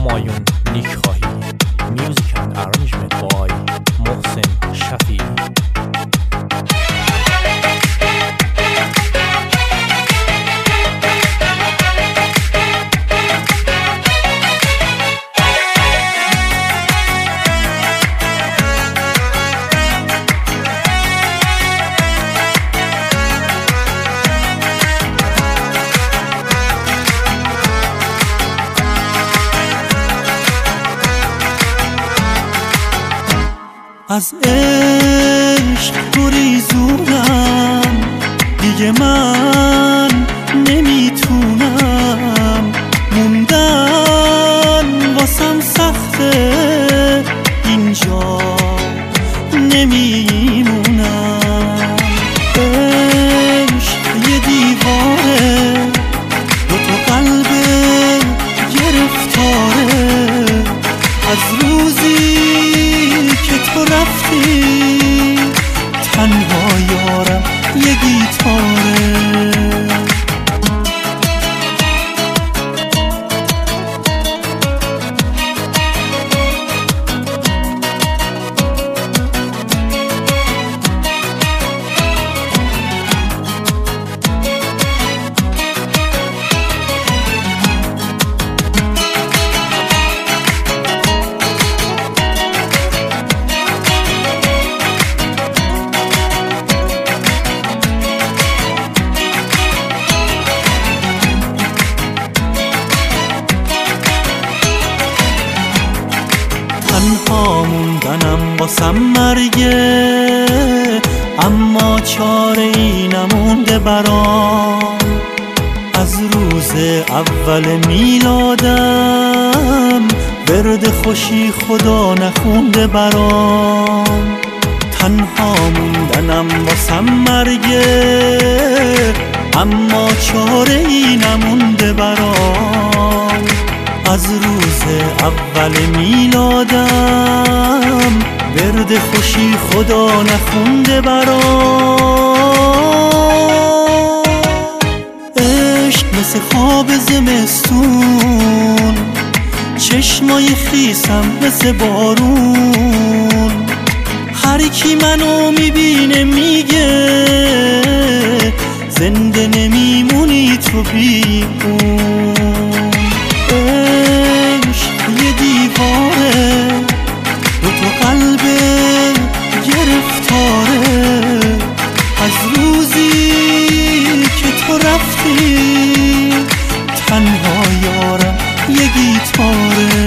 همایون نیکخواهی. Music and arrangement by محسن شفیعی. از عشق گریزونم، دیگه من نمیتونم، موندن واسم سخته، اینجا نمیمونم. عشق یه دیواره، دوتا قلب گرفتاره، از روزی که تو رفتی تنها یارم یه گیتاره. تنها موندنم باسم مرگه، اما چاره ای نمونده برام. از روز اول میلادم ورد خوشی خدا نخونده برام. تنها موندنم باسم مرگه، اما چاره ای نمونده برام. از روز اول میلادم ورد خوشی خدا نخونده برام. عشق مثل خواب زمستون، چشمای خیسم مثل بارون. هر کی منو میبینه میگه زنده نمیمونی تو بی اون. عشق یه دیواره، دوتا قلب گرفتاره، از روزی که تو رفتی تنها یارم یه گیتاره.